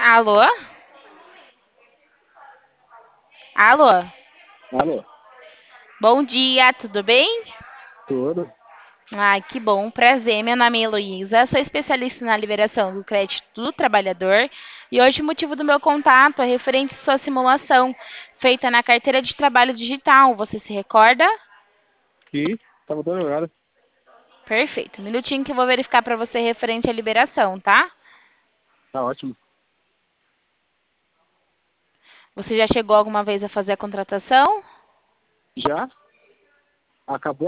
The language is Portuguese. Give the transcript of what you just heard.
Alô? Alô? Alô, Bom dia, tudo bem? tudo? Ai, que bom, prazer. Meu nome é Heloísa, sou especialista na liberação do crédito do trabalhador e hoje o motivo do meu contato é referente à sua simulação feita na carteira de trabalho digital. Você se recorda? Sim, tava dando nada. Perfeito. Um minutinho que eu vou verificar para você referente à liberação, tá? Tá ótimo. Você já chegou alguma vez a fazer a contratação? Já? Acabou